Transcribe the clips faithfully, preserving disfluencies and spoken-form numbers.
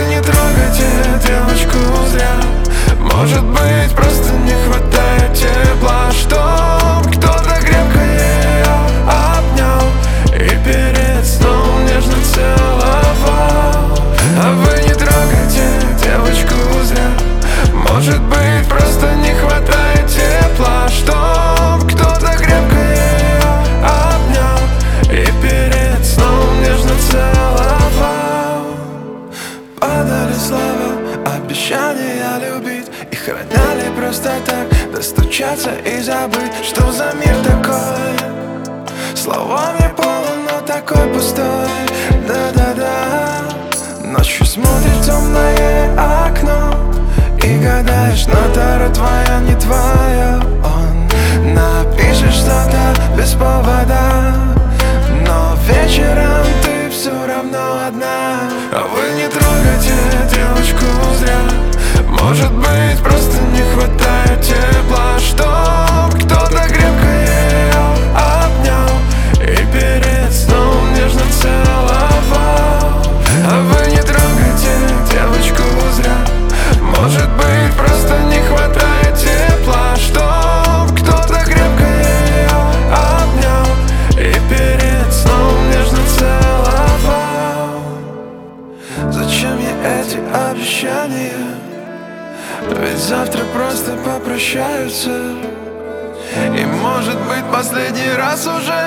не трогайте девочку зря. Может быть, просто не хватает тепла, чтоб кто-то крепко ее обнял и перед сном нежно целовал. А вы не трогайте девочку зря. Может быть, просто не хватает тепла, чтоб кто-то крепко ее обнял и перед сном нежно целовал. Падали слова, обещания любить, и храняли просто так, достучаться и забыть. Что за мир такой? Словами полон, но такой пустой. Да-да-да. Ночью смотришь в темное окно и гадаешь, но Тара твоя не твоя. Он напишет что-то без повода, но вечером ты все равно одна. А вы не трогайте девочку зря. Может быть, просто не хватает тепла, чтоб кто-то крепко ее обнял и перед сном нежно целовал. А вы не трогайте девочку зря. Может быть, просто не хватает тепла, чтоб кто-то крепко ее обнял и перед сном нежно целовал. Зачем я эти обещания? Ведь завтра просто попрощаются, и может быть последний раз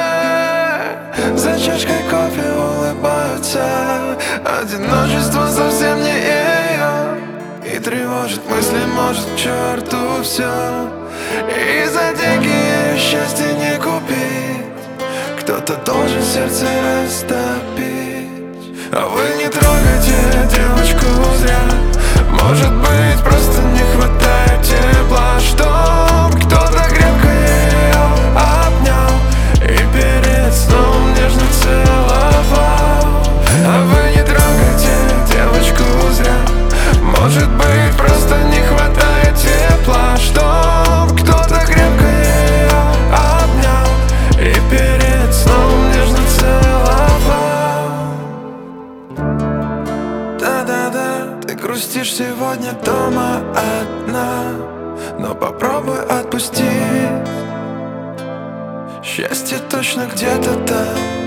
уже за чашкой кофе улыбаются. Одиночество совсем не ее, и тревожит мысли, может к черту все. И за деньги ее счастье не купить, кто-то должен сердце растопить. А вы не трогайте девочку зря. Может быть, просто не хватает тепла, чтоб кто-то крепко ее обнял и перед сном нежно целовал. А вы не трогайте девочку зря. Может быть, просто не хватает тепла, чтоб кто-то крепко ее обнял и перед сном нежно целовал. Да-да-да, ты грустишь сегодня дома одна, но попробуй отпустить. Счастье точно где-то там.